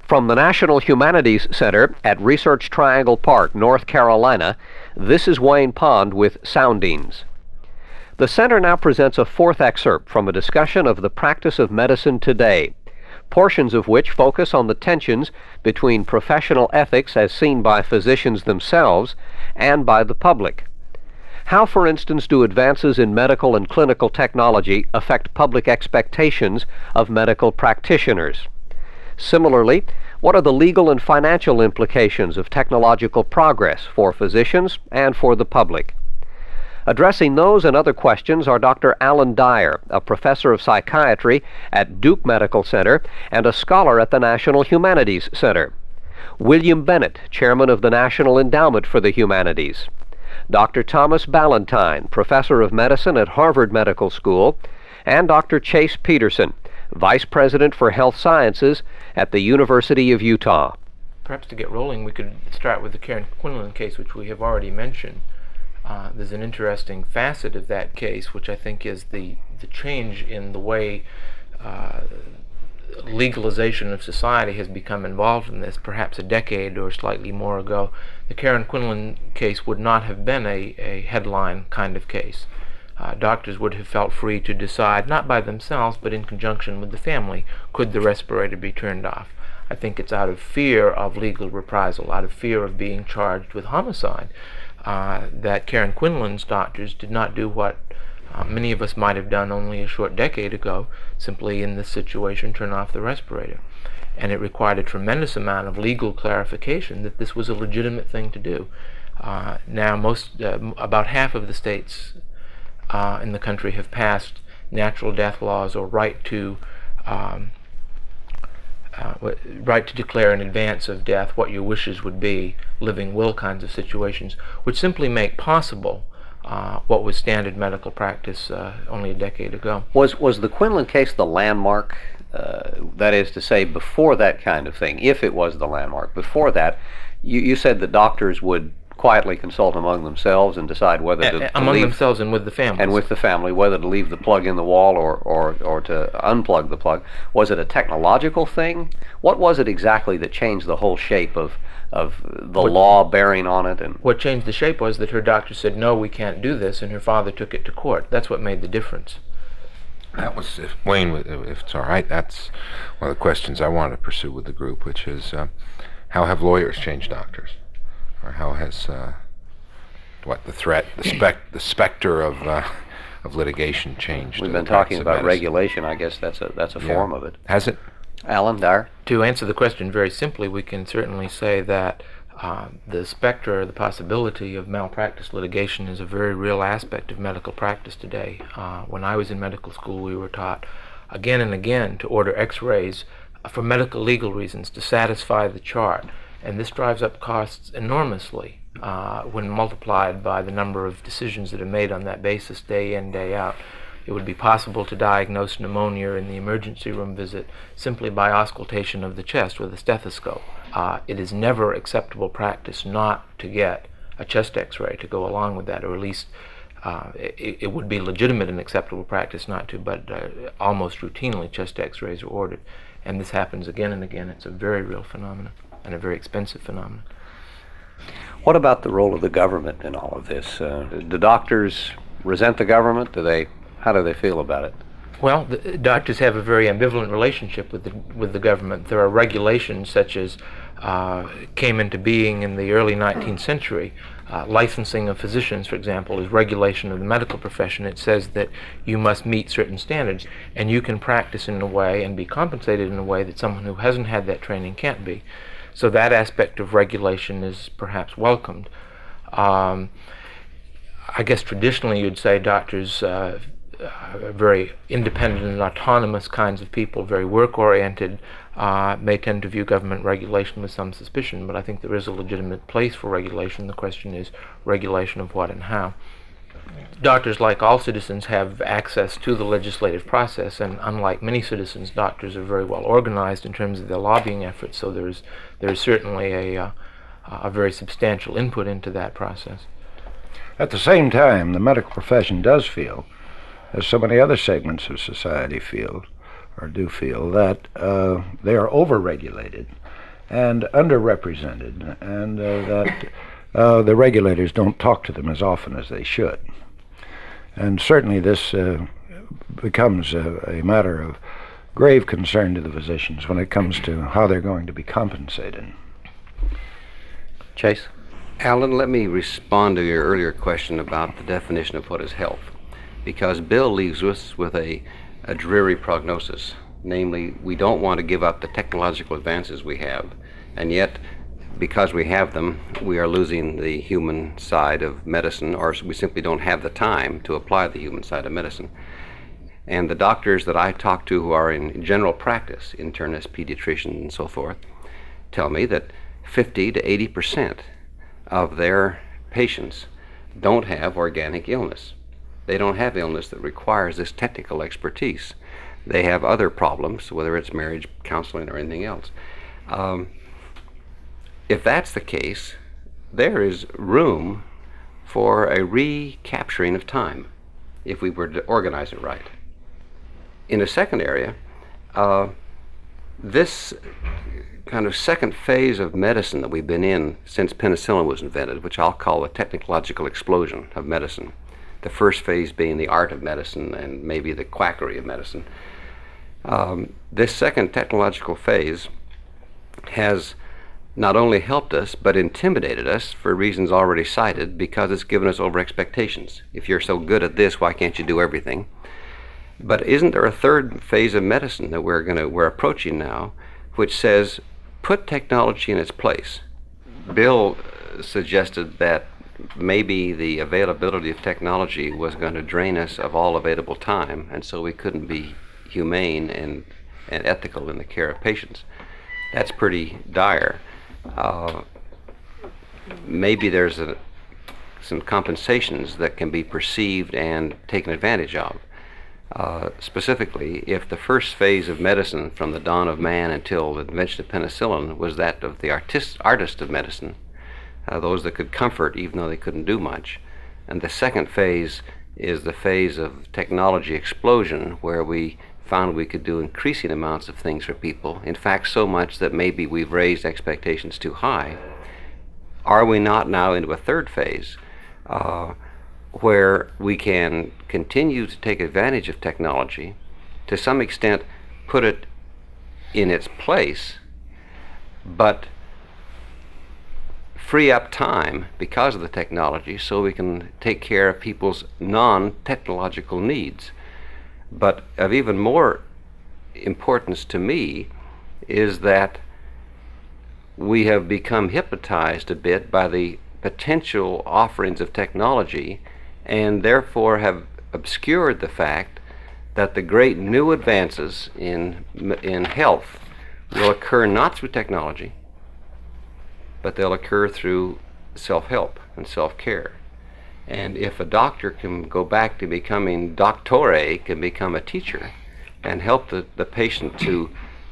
From the National Humanities Center at Research Triangle Park, North Carolina, this is Wayne Pond with Soundings. The center now presents a fourth excerpt from a discussion of the practice of medicine today, portions of which focus on the tensions between professional ethics as seen by physicians themselves and by the public. How, for instance, do advances in medical and clinical technology affect public expectations of medical practitioners? Similarly, what are the legal and financial implications of technological progress for physicians and for the public? Addressing those and other questions are Dr. Alan Dyer, a professor of psychiatry at Duke Medical Center and a scholar at the National Humanities Center; William Bennett, chairman of the National Endowment for the Humanities; Dr. Thomas Ballantyne, professor of medicine at Harvard Medical School; and Dr. Chase Peterson, vice president for health sciences at the University of Utah. Perhaps to get rolling, we could start with the Karen Quinlan case, which we have already mentioned. There's an interesting facet of that case, which I think is the change in the way legalization of society has become involved in this. Perhaps a decade or slightly more ago, the Karen Quinlan case would not have been a headline kind of case. Doctors would have felt free to decide, not by themselves, but in conjunction with the family, could the respirator be turned off. I think it's out of fear of legal reprisal, out of fear of being charged with homicide, that Karen Quinlan's doctors did not do what many of us might have done only a short decade ago, simply in this situation turn off the respirator. And it required a tremendous amount of legal clarification that this was a legitimate thing to do. Now about half of the states in the country have passed natural death laws or right to declare in advance of death what your wishes would be, living will kinds of situations, which simply make possible what was standard medical practice only a decade ago. Was the Quinlan case the landmark? That is to say, before that kind of thing, if it was the landmark, before that, you said that doctors would quietly consult among themselves and decide whether to among leave, themselves and with the families. And with the family, whether to leave the plug in the wall or to unplug the plug. Was it a technological thing? What was it exactly that changed the whole shape of the law bearing on it? And what changed the shape was that her doctor said, no, we can't do this, and her father took it to court. That's what made the difference. That was, Wayne, if it's all right, that's one of the questions I want to pursue with the group, which is how have lawyers changed doctors? Or how has the specter of litigation changed? We've been talking about regulation. I guess that's a form of it. Has it? Alan Dyer? To answer the question very simply, we can certainly say that the specter, the possibility of malpractice litigation is a very real aspect of medical practice today. When I was in medical school, we were taught again and again to order x-rays for medical legal reasons to satisfy the chart. And this drives up costs enormously when multiplied by the number of decisions that are made on that basis day in, day out. It would be possible to diagnose pneumonia in the emergency room visit simply by auscultation of the chest with a stethoscope. It is never acceptable practice not to get a chest x-ray to go along with that, or at least it would be legitimate and acceptable practice not to, but almost routinely chest x-rays are ordered. And this happens again and again. It's a very real phenomenon, and a very expensive phenomenon. What about the role of the government in all of this? Do doctors resent the government? How do they feel about it? Well, the doctors have a very ambivalent relationship with the government. There are regulations such as came into being in the early 19th century. Licensing of physicians, for example, is regulation of the medical profession. It says that you must meet certain standards, and you can practice in a way and be compensated in a way that someone who hasn't had that training can't be. So that aspect of regulation is perhaps welcomed. I guess traditionally you'd say doctors are very independent and autonomous kinds of people, very work-oriented, may tend to view government regulation with some suspicion, but I think there is a legitimate place for regulation. The question is regulation of what and how. Doctors, like all citizens, have access to the legislative process, and unlike many citizens, doctors are very well organized in terms of their lobbying efforts, so there's certainly a very substantial input into that process. At the same time, the medical profession does feel, as so many other segments of society feel, or do feel, that they are overregulated and underrepresented, and that the regulators don't talk to them as often as they should. And certainly this becomes a matter of grave concern to the physicians when it comes to how they're going to be compensated. Chase? Alan, let me respond to your earlier question about the definition of what is health, because Bill leaves us with a dreary prognosis. Namely, we don't want to give up the technological advances we have, and yet, because we have them, we are losing the human side of medicine, or we simply don't have the time to apply the human side of medicine. And the doctors that I talk to who are in general practice, internists, pediatricians, and so forth, tell me that 50 to 80% of their patients don't have organic illness. They don't have illness that requires this technical expertise. They have other problems, whether it's marriage counseling or anything else. If that's the case, there is room for a recapturing of time if we were to organize it right. In a second area, this kind of second phase of medicine that we've been in since penicillin was invented, which I'll call the technological explosion of medicine, the first phase being the art of medicine and maybe the quackery of medicine. This second technological phase has not only helped us, but intimidated us for reasons already cited, because it's given us over expectations. If you're so good at this, why can't you do everything? But isn't there a third phase of medicine that we're approaching now, which says, put technology in its place? Bill suggested that maybe the availability of technology was going to drain us of all available time, and so we couldn't be humane and ethical in the care of patients. That's pretty dire. Maybe there's some compensations that can be perceived and taken advantage of. Specifically, if the first phase of medicine from the dawn of man until the invention of penicillin was that of the artist of medicine, those that could comfort even though they couldn't do much, and the second phase is the phase of technology explosion, where we found we could do increasing amounts of things for people, in fact so much that maybe we've raised expectations too high. Are we not now into a third phase where we can continue to take advantage of technology, to some extent put it in its place, but free up time because of the technology so we can take care of people's non-technological needs? But of even more importance to me is that we have become hypnotized a bit by the potential offerings of technology, and therefore have obscured the fact that the great new advances in health will occur not through technology, but they'll occur through self-help and self-care. And if a doctor can go back to becoming doctore, can become a teacher, and help the patient to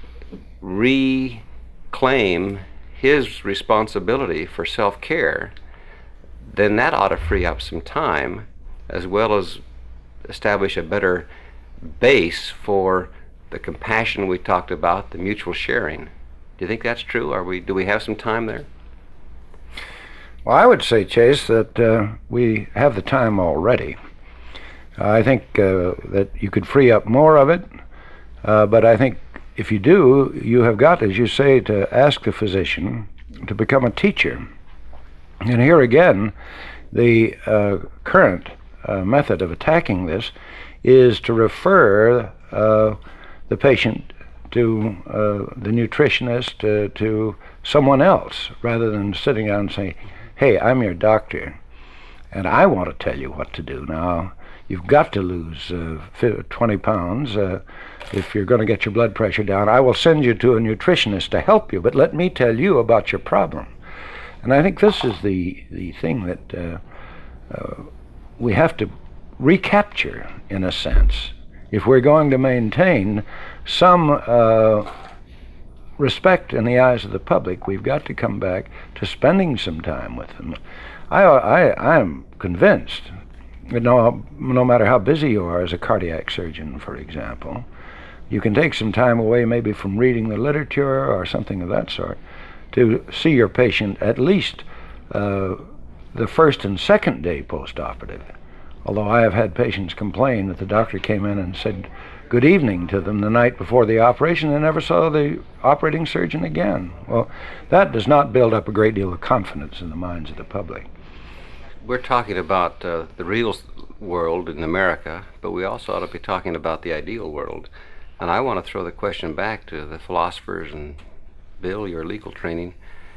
reclaim his responsibility for self-care, then that ought to free up some time, as well as establish a better base for the compassion we talked about, the mutual sharing. Do you think that's true? Do we have some time there? Well, I would say, Chase, that we have the time already. I think that you could free up more of it, but I think if you do, you have got, as you say, to ask the physician to become a teacher. And here again, the current method of attacking this is to refer the patient to the nutritionist, to someone else, rather than sitting down and saying, hey, I'm your doctor, and I want to tell you what to do. Now, you've got to lose 20 pounds if you're going to get your blood pressure down. I will send you to a nutritionist to help you, but let me tell you about your problem. And I think this is the thing that we have to recapture, in a sense, if we're going to maintain some respect in the eyes of the public. We've got to come back to spending some time with them. I am convinced that no matter how busy you are as a cardiac surgeon, for example, you can take some time away maybe from reading the literature or something of that sort to see your patient at least the first and second day post-operative. Although I have had patients complain that the doctor came in and said good evening to them the night before the operation and never saw the operating surgeon again. Well, that does not build up a great deal of confidence in the minds of the public. We're talking about the real world in America, but we also ought to be talking about the ideal world. And I want to throw the question back to the philosophers and Bill, your legal training.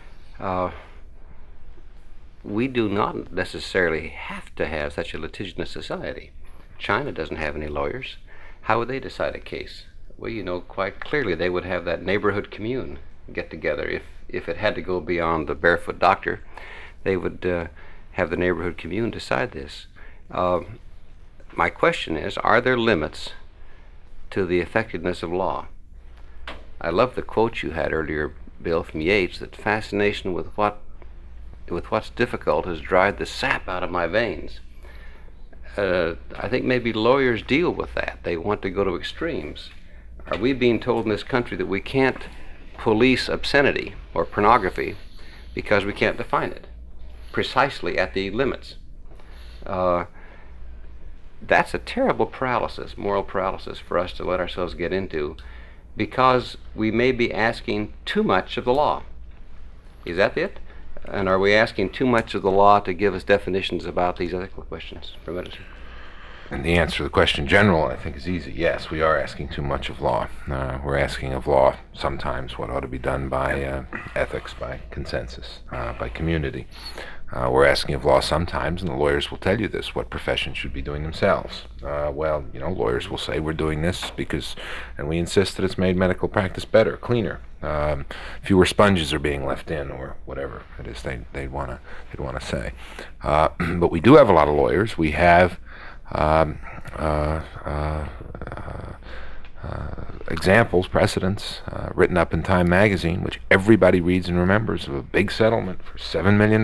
We do not necessarily have to have such a litigious society. China doesn't have any lawyers. How would they decide a case? Well, you know quite clearly they would have that neighborhood commune get together. If it had to go beyond the barefoot doctor, they would have the neighborhood commune decide this. My question is, are there limits to the effectiveness of law? I love the quote you had earlier, Bill, from Yeats, that fascination with what's difficult has dried the sap out of my veins. I think maybe lawyers deal with that. They want to go to extremes. Are we being told in this country that we can't police obscenity or pornography because we can't define it precisely at the limits? That's a terrible paralysis, moral paralysis, for us to let ourselves get into, because we may be asking too much of the law. Is that it? And are we asking too much of the law to give us definitions about these ethical questions for medicine? And the answer to the question in general, I think, is easy. Yes, we are asking too much of law. We're asking of law sometimes what ought to be done by ethics, by consensus, by community. We're asking of law sometimes, and the lawyers will tell you this, what professions should be doing themselves. Well, you know, lawyers will say we're doing this because, and we insist that it's made medical practice better, cleaner. Fewer sponges are being left in, or whatever it is they'd want to say. But we do have a lot of lawyers. We have examples, precedents, written up in Time magazine, which everybody reads and remembers, of a big settlement for $7 million.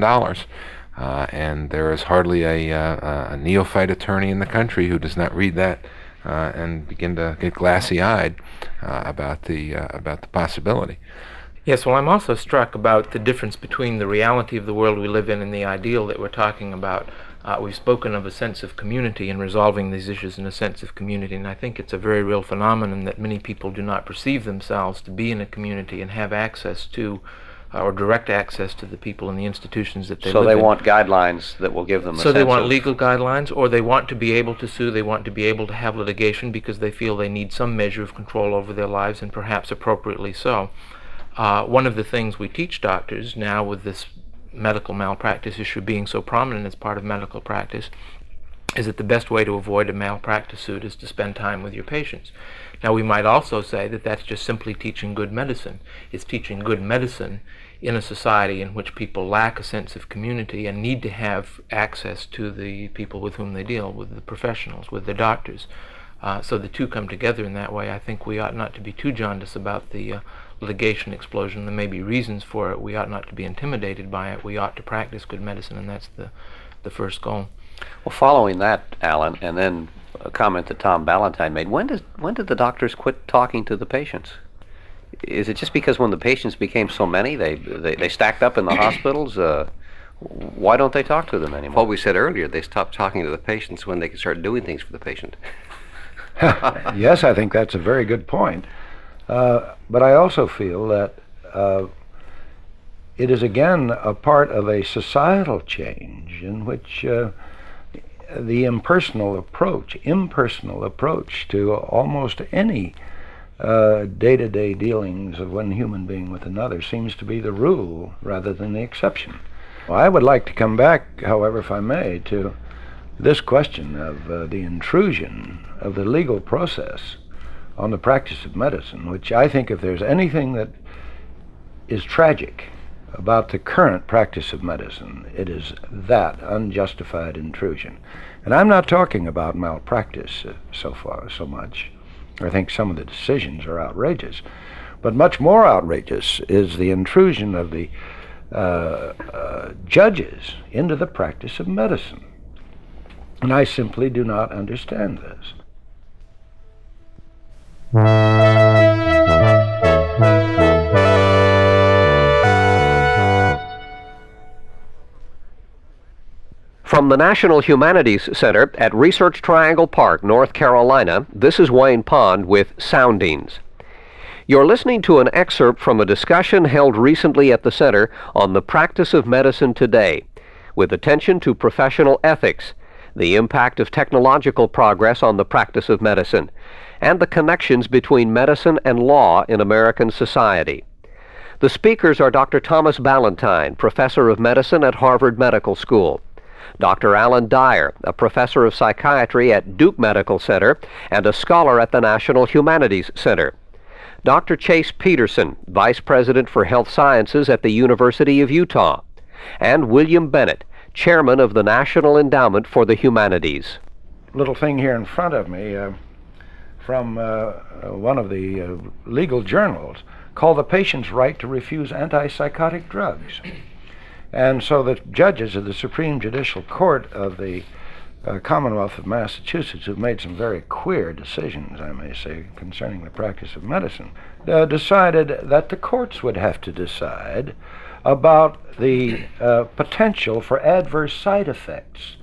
And there is hardly a neophyte attorney in the country who does not read that and begin to get glassy-eyed about the possibility. Yes, well, I'm also struck about the difference between the reality of the world we live in and the ideal that we're talking about. We've spoken of a sense of community and resolving these issues in a sense of community, and I think it's a very real phenomenon that many people do not perceive themselves to be in a community and have access to or direct access to the people and the institutions that they live in. So they want guidelines that will give them a sense So they want of legal guidelines, or they want to be able to sue, they want to be able to have litigation because they feel they need some measure of control over their lives, and perhaps appropriately so. One of the things we teach doctors now, with this medical malpractice issue being so prominent as part of medical practice, is that the best way to avoid a malpractice suit is to spend time with your patients. Now, we might also say that that's just simply teaching good medicine. It's teaching good medicine in a society in which people lack a sense of community and need to have access to the people with whom they deal, with the professionals, with the doctors. So the two come together in that way. I think we ought not to be too jaundiced about the litigation explosion. There may be reasons for it. We ought not to be intimidated by it. We ought to practice good medicine, and that's the first goal. Well, following that, Alan, and then a comment that Tom Ballantyne made, when did the doctors quit talking to the patients? Is it just because when the patients became so many, they stacked up in the hospitals? Why don't they talk to them anymore? What we said earlier, they stopped talking to the patients when they could start doing things for the patient. Yes, I think that's a very good point. But I also feel that it is again a part of a societal change in which the impersonal approach to almost any day-to-day dealings of one human being with another seems to be the rule rather than the exception. Well, I would like to come back, however, if I may, to this question of the intrusion of the legal process on the practice of medicine, which I think if there's anything that is tragic about the current practice of medicine, it is that unjustified intrusion. And I'm not talking about malpractice so much. I think some of the decisions are outrageous. But much more outrageous is the intrusion of the judges into the practice of medicine. And I simply do not understand this. From the National Humanities Center at Research Triangle Park, North Carolina, this is Wayne Pond with Soundings. You're listening to an excerpt from a discussion held recently at the center on the practice of medicine today, with attention to professional ethics, the impact of technological progress on the practice of medicine, and the connections between medicine and law in American society. The speakers are Dr. Thomas Ballantyne, professor of medicine at Harvard Medical School, Dr. Alan Dyer, a professor of psychiatry at Duke Medical Center and a scholar at the National Humanities Center, Dr. Chase Peterson, vice president for health sciences at the University of Utah, and William Bennett, chairman of the National Endowment for the Humanities. Little thing here in front of me from one of the legal journals called The Patient's Right to Refuse Antipsychotic Drugs. And so the judges of the Supreme Judicial Court of the Commonwealth of Massachusetts, who've made some very queer decisions, I may say, concerning the practice of medicine, decided that the courts would have to decide about the potential for adverse side effects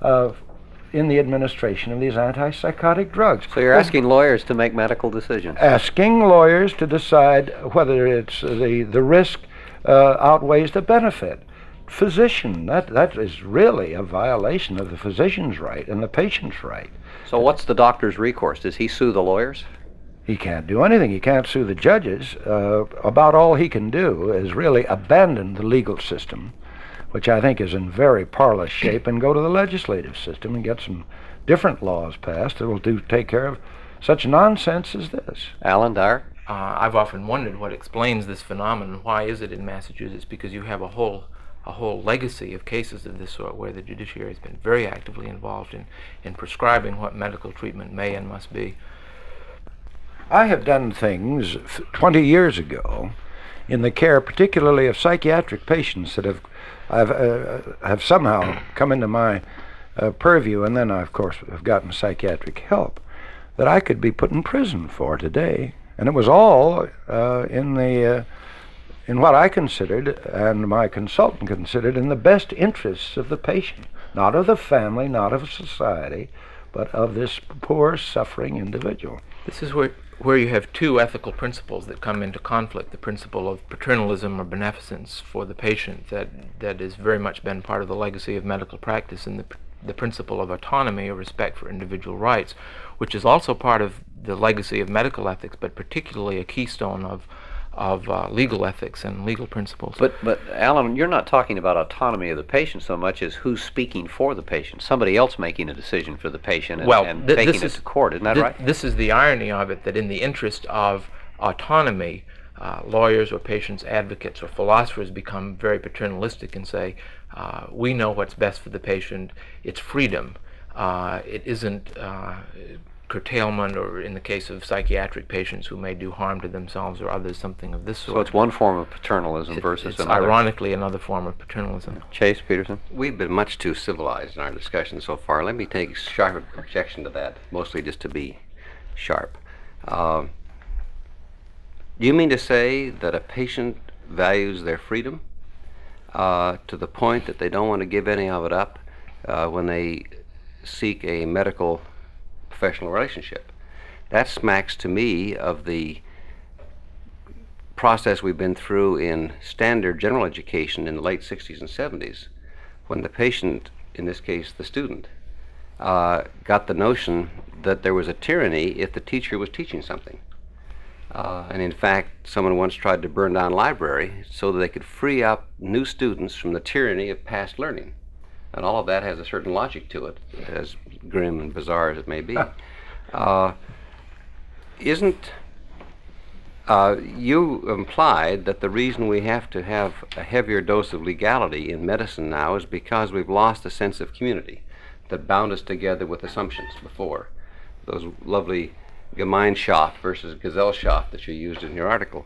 in the administration of these antipsychotic drugs. So you're asking lawyers to make medical decisions? Asking lawyers to decide whether it's the risk outweighs the benefit. Physician, that is really a violation of the physician's right and the patient's right. So what's the doctor's recourse? Does he sue the lawyers? He can't do anything. He can't sue the judges. About all he can do is really abandon the legal system, which I think is in very parlous shape, and go to the legislative system and get some different laws passed that will take care of such nonsense as this. Alan Dyer? I've often wondered what explains this phenomenon. Why is it in Massachusetts? Because you have a whole legacy of cases of this sort where the judiciary has been very actively involved in prescribing what medical treatment may and must be. I have done things 20 years ago in the care particularly of psychiatric patients that have somehow come into my purview, and then I, of course, have gotten psychiatric help that I could be put in prison for today. And it was all in what I considered, and my consultant considered, in the best interests of the patient, not of the family, not of society, but of this poor, suffering individual. This is where you have two ethical principles that come into conflict: the principle of paternalism or beneficence for the patient that has very much been part of the legacy of medical practice, and the principle of autonomy or respect for individual rights, which is also part of the legacy of medical ethics, but particularly a keystone of legal ethics and legal principles. But Alan, you're not talking about autonomy of the patient so much as who's speaking for the patient. Somebody else making a decision for the patient and taking it to court. Isn't that right? This is the irony of it, that in the interest of autonomy, lawyers or patients' advocates or philosophers become very paternalistic and say, we know what's best for the patient. It's freedom. It isn't curtailment, or in the case of psychiatric patients who may do harm to themselves or others, something of this sort. So it's one form of paternalism versus it's another. Ironically another form of paternalism. Chase Peterson? We've been much too civilized in our discussion so far. Let me take sharp objection to that, mostly just to be sharp. Do you mean to say that a patient values their freedom to the point that they don't want to give any of it up when they seek a medical professional relationship? That smacks to me of the process we've been through in standard general education in the late 60s and 70s, when the patient, in this case the student, got the notion that there was a tyranny if the teacher was teaching something. And in fact, someone once tried to burn down a library so that they could free up new students from the tyranny of past learning. And all of that has a certain logic to it, as grim and bizarre as it may be. You implied that the reason we have to have a heavier dose of legality in medicine now is because we've lost a sense of community that bound us together with assumptions before. Those lovely Gemeinschaft versus Gesellschaft that you used in your article.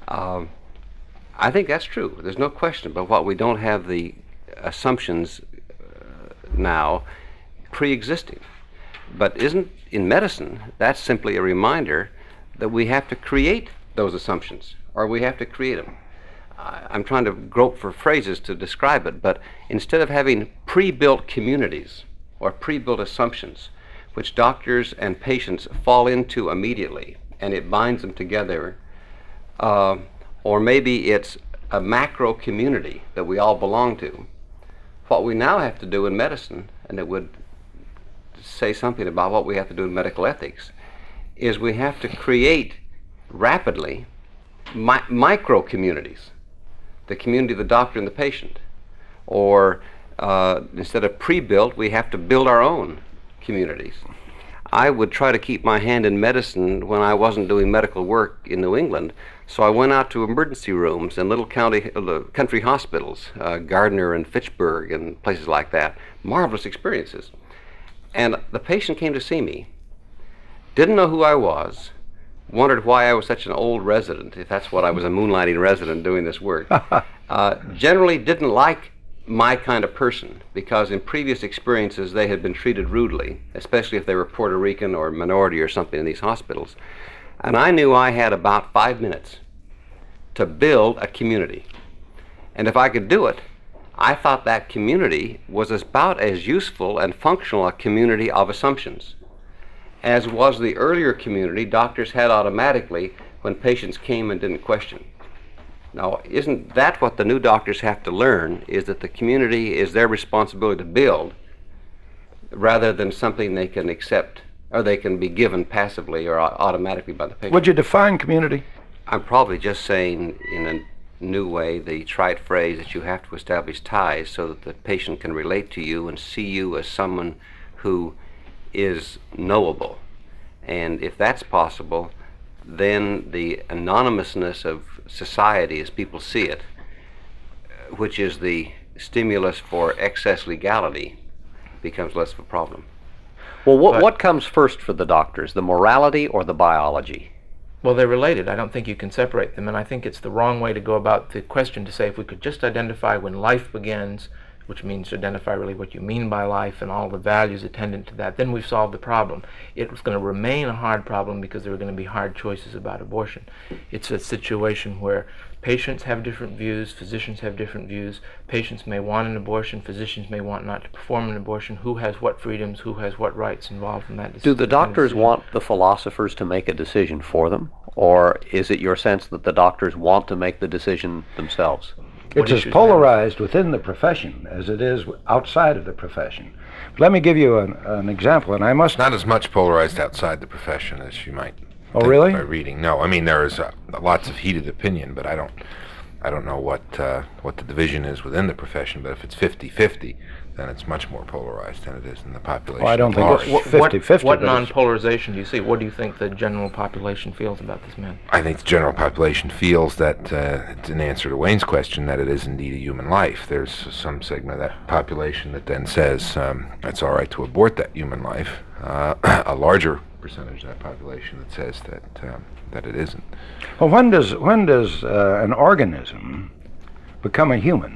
I think that's true. There's no question, but what we don't have the assumptions now pre-existing. But isn't, in medicine, that's simply a reminder that we have to create those assumptions, or we have to create them. I'm trying to grope for phrases to describe it, but instead of having pre-built communities or pre-built assumptions, which doctors and patients fall into immediately, and it binds them together, or maybe it's a macro community that we all belong to. What we now have to do in medicine, and it would say something about what we have to do in medical ethics, is we have to create rapidly micro communities, the community of the doctor and the patient. Or instead of pre-built, we have to build our own communities. I would try to keep my hand in medicine when I wasn't doing medical work in New England, so I went out to emergency rooms in little country hospitals, Gardner and Fitchburg and places like that. Marvelous experiences. And the patient came to see me, didn't know who I was, wondered why I was such an old resident, if that's what I was, a moonlighting resident doing this work. Generally didn't like my kind of person, because in previous experiences they had been treated rudely, especially if they were Puerto Rican or minority or something in these hospitals. And I knew I had about 5 minutes to build a community. And if I could do it, I thought that community was about as useful and functional a community of assumptions as was the earlier community doctors had automatically when patients came and didn't question. Now, isn't that what the new doctors have to learn, is that the community is their responsibility to build rather than something they can accept or they can be given passively or automatically by the patient? Would you define community? I'm probably just saying in a new way the trite phrase that you have to establish ties so that the patient can relate to you and see you as someone who is knowable. And if that's possible, then the anonymousness of society as people see it, which is the stimulus for excess legality, becomes less of a problem. Well, what comes first for the doctors, the morality or the biology? Well, they're related. I don't think you can separate them, and I think it's the wrong way to go about the question to say if we could just identify when life begins, which means to identify really what you mean by life and all the values attendant to that, then we've solved the problem. It's going to remain a hard problem because there are going to be hard choices about abortion. It's a situation where patients have different views, physicians have different views. Patients may want an abortion, physicians may want not to perform an abortion. Who has what freedoms, who has what rights involved in that decision? Do the doctors want the philosophers to make a decision for them? Or is it your sense that the doctors want to make the decision themselves? It's as polarized within the profession as it is outside of the profession. Let me give you an example, and I must... Not as much polarized outside the profession as you might think really? by reading. No, I mean, there is lots of heated opinion, but I don't know what the division is within the profession, but if it's 50-50, then it's much more polarized than it is in the population. Well, I don't think it's 50-50. What non-polarization do you see? What do you think the general population feels about this man? I think the general population feels that, it's an answer to Wayne's question, that it is indeed a human life. There's some segment of that population that then says it's all right to abort that human life. A larger percentage of that population that says that it isn't. Well, when does an organism become a human?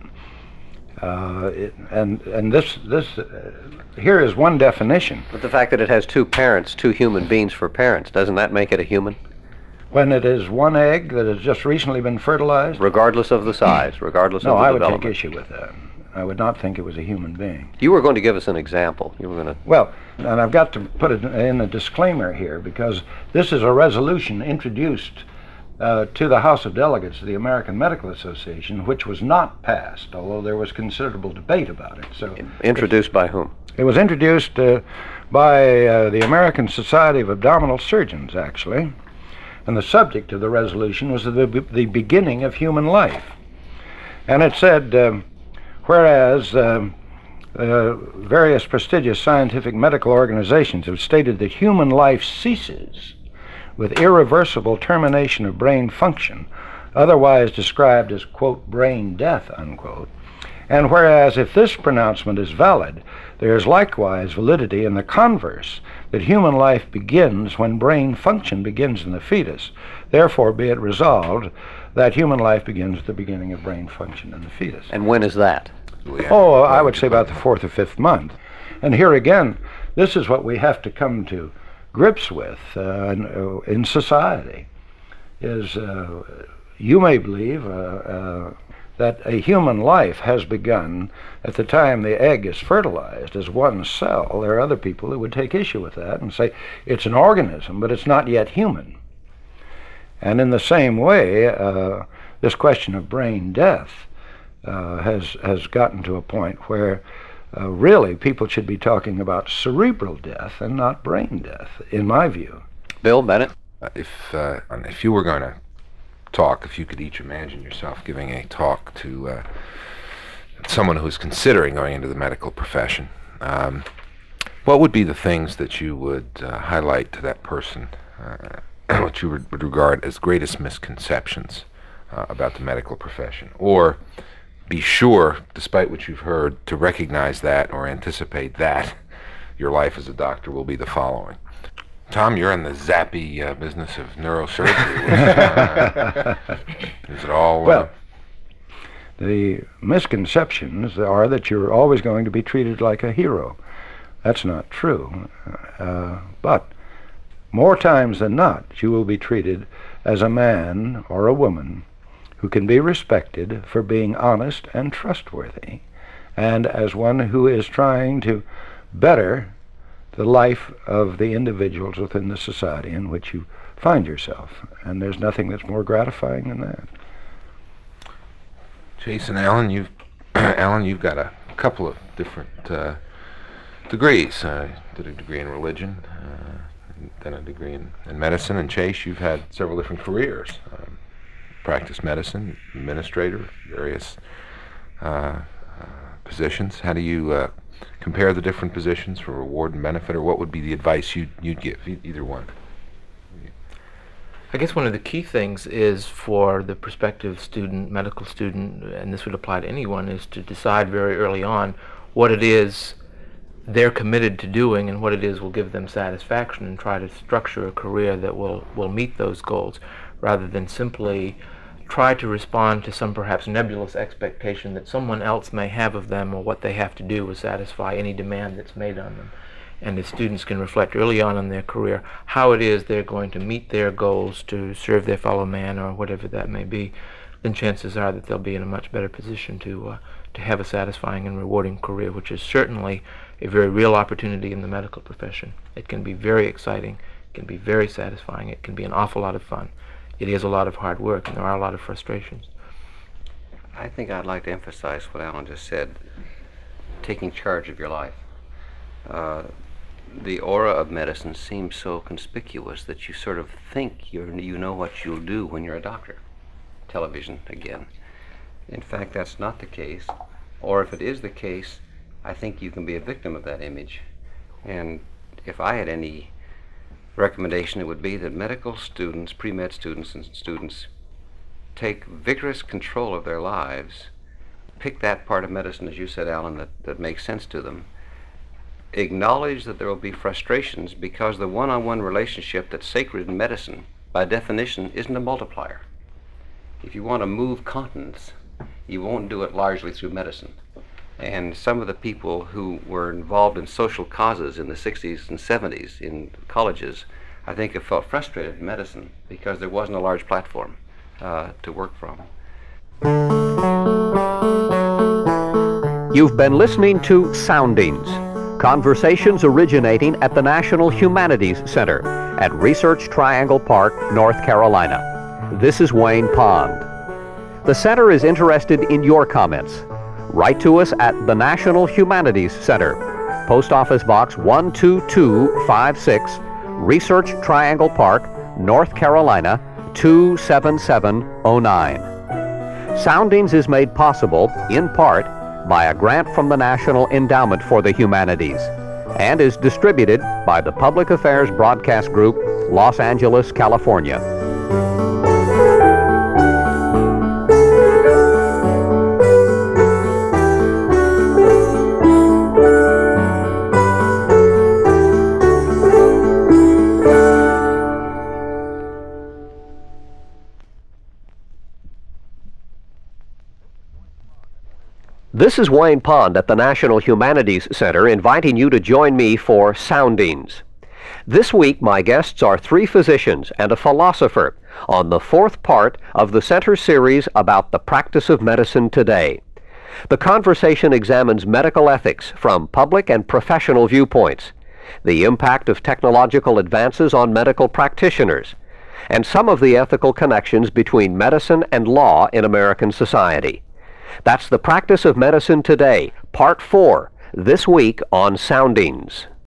And this here is one definition. But the fact that it has two parents, two human beings for parents, doesn't that make it a human? When it is one egg that has just recently been fertilized? Regardless of the size, regardless of the No, I would development. take issue with that. I would not think it was a human being. You were going to give us an example. You were going to... Well, and I've got to put it in a disclaimer here, because this is a resolution introduced to the House of Delegates of the American Medical Association, which was not passed, although there was considerable debate about it. So, Introduced by whom? It was introduced by the American Society of Abdominal Surgeons, actually, and the subject of the resolution was the beginning of human life. And it said, whereas various prestigious scientific medical organizations have stated that human life ceases with irreversible termination of brain function, otherwise described as, quote, brain death, unquote. And whereas if this pronouncement is valid, there is likewise validity in the converse, that human life begins when brain function begins in the fetus. Therefore, be it resolved that human life begins at the beginning of brain function in the fetus. And when is that? Oh, I would say about the 4th or 5th month. And here again, this is what we have to come to grips with in society is you may believe that a human life has begun at the time the egg is fertilized as one cell. There are other people who would take issue with that and say it's an organism, but it's not yet human. And in the same way, this question of brain death has gotten to a point where really people should be talking about cerebral death and not brain death, in my view. Bill Bennett? If you were going to talk, if you could each imagine yourself giving a talk to someone who's considering going into the medical profession, what would be the things that you would highlight to that person, what you would regard as greatest misconceptions about the medical profession? Or be sure, despite what you've heard, to recognize that or anticipate that your life as a doctor will be the following. Tom, you're in the zappy business of neurosurgery. Is it all... Well, the misconceptions are that you're always going to be treated like a hero. That's not true. But more times than not, you will be treated as a man or a woman who can be respected for being honest and trustworthy, and as one who is trying to better the life of the individuals within the society in which you find yourself. And there's nothing that's more gratifying than that. Jason, Alan, you've got a couple of different degrees. Did a degree in religion, then a degree in medicine. And Chase, you've had several different careers. Practiced medicine, administrator, various positions. How do you compare the different positions for reward and benefit, or what would be the advice you'd give, either one? I guess one of the key things is for the prospective student, medical student, and this would apply to anyone, is to decide very early on what it is they're committed to doing and what it is will give them satisfaction, and try to structure a career that will meet those goals, rather than simply try to respond to some perhaps nebulous expectation that someone else may have of them, or what they have to do will satisfy any demand that's made on them. And if students can reflect early on in their career how it is they're going to meet their goals to serve their fellow man, or whatever that may be, then chances are that they'll be in a much better position to have a satisfying and rewarding career, which is certainly a very real opportunity in the medical profession. It can be very exciting, it can be very satisfying, it can be an awful lot of fun. It is a lot of hard work, and there are a lot of frustrations. I think I'd like to emphasize what Alan just said, taking charge of your life. The aura of medicine seems so conspicuous that you sort of think you know what you'll do when you're a doctor. Television, again. In fact, that's not the case. Or if it is the case, I think you can be a victim of that image. And if I had any recommendation, it would be that medical students, pre-med students and students, take vigorous control of their lives, pick that part of medicine, as you said, Alan, that makes sense to them, acknowledge that there will be frustrations, because the one-on-one relationship that's sacred in medicine, by definition, isn't a multiplier. If you want to move continents, you won't do it largely through medicine. And some of the people who were involved in social causes in the 60s and 70s in colleges, I think, have felt frustrated in medicine because there wasn't a large platform to work from. You've been listening to Soundings, conversations originating at the National Humanities Center at Research Triangle Park, North Carolina. This is Wayne Pond. The center is interested in your comments. Write to us at the National Humanities Center, Post Office Box 12256, Research Triangle Park, North Carolina 27709. Soundings is made possible, in part, by a grant from the National Endowment for the Humanities, and is distributed by the Public Affairs Broadcast Group, Los Angeles, California. This is Wayne Pond at the National Humanities Center, inviting you to join me for Soundings. This week, my guests are 3 physicians and a philosopher on the 4th part of the Center series about the practice of medicine today. The conversation examines medical ethics from public and professional viewpoints, the impact of technological advances on medical practitioners, and some of the ethical connections between medicine and law in American society. That's the Practice of Medicine Today, Part 4, this week on Soundings.